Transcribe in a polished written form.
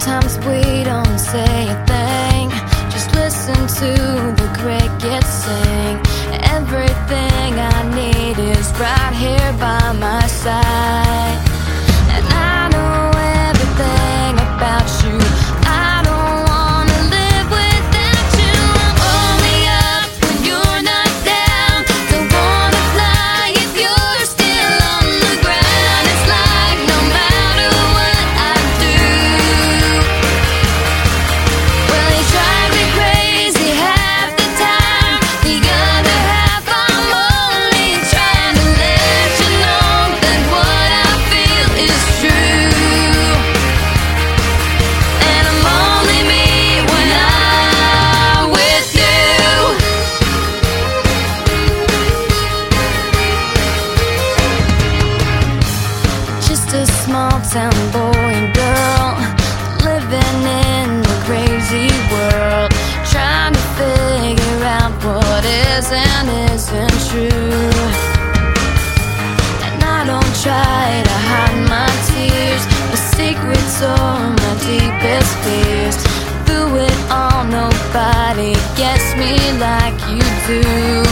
Sometimes we don't say a thing, just listen to the crickets sing. Everything I need is right here by my side, and I know everything about you. I don't wanna live without you. I'm only up when you're not down. Don't wanna fly if you're still on the ground. It's like no matter what I do, well, you drive me crazy half the time. The other half I'm only trying to let you know that what I feel is true. And I'm only me when I'm with you. Just a small town boy and girl living in a crazy world, trying to figure out what is and isn't true. And I don't try to hide my tears, the secrets are my deepest fears. Through it all, nobody gets me like you do.